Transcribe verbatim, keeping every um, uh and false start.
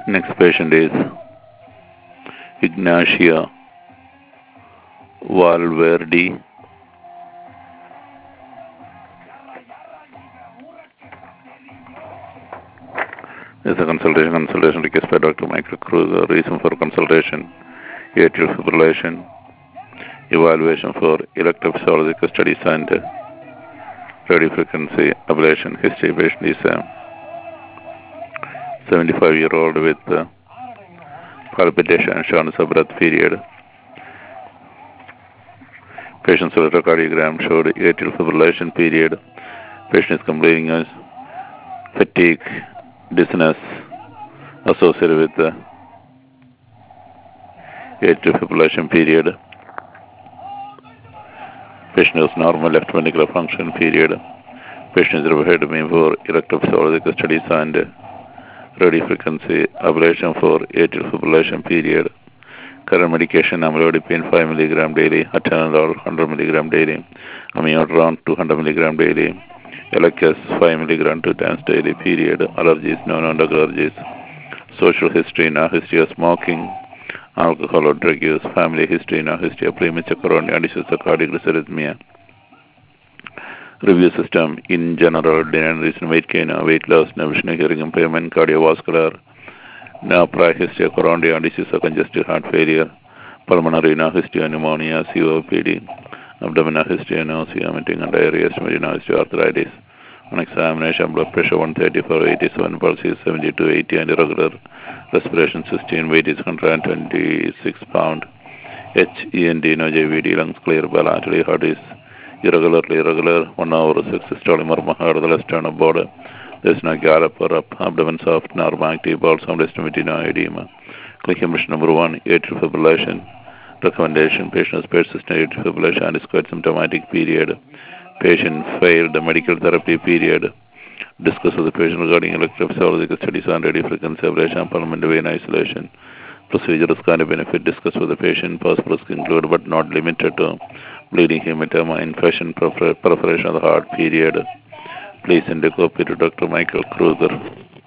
Next patient is Ignacia Valverde. This is a consultation. Consultation request by Doctor Michael Kruger. Reason for consultation: atrial fibrillation, evaluation for electrophysiological studies and radiofrequency ablation. History: patient is a seventy-five-year-old with uh, palpitation and shortness of breath period. Patient's electrocardiogram showed atrial fibrillation period. Patient is complaining of fatigue, dizziness associated with the atrial fibrillation period. Patient has normal left ventricular function period. Patient is referred to me for electrophysiological studies and radiofrequency ablation for atrial fibrillation period. Current medication amlodipine five milligram daily, atenolol one hundred milligram daily, amiodarone two hundred milligram daily, Eliquis five milligram two times daily period. Allergies, no non-drug allergies. Social history, no history of smoking, alcohol or drug use. Family history, no history of premature coronary disease or cardiac arrhythmia. Review system in general: denial reason weight gain, weight loss, no vision, hearing impairment, cardiovascular, no prior history of coronary disease or congestive heart failure, pulmonary, no history of pneumonia, C O P D, abdominal history of nausea, vomiting and diarrhea, no history of arthritis. On examination, blood pressure one thirty for eighty-seven, pulse is seventy-two eighty and irregular, respiration sixteen, weight is one hundred twenty-six pound, H E N D, no J V D, lungs clear, bilaterally, heart is irregularly irregular, one hour six systolic murmur, heart of the left sternum border. There is no gallop or up, abdomen soft, normal active, bowel sound estimate, no edema. Clinical mission number one, atrial fibrillation. Recommendation: patient has persistent atrial fibrillation and is quite symptomatic period. Patient failed the medical therapy period. Discuss with the patient regarding electrophysiological studies on radiofrequency ablation, pulmonary vein isolation. Procedures kind of benefit. Discuss with the patient. Possible risk include but not limited to bleeding, hematoma, infection, perforation of the heart period. Please send a copy to Doctor Michael Kruger.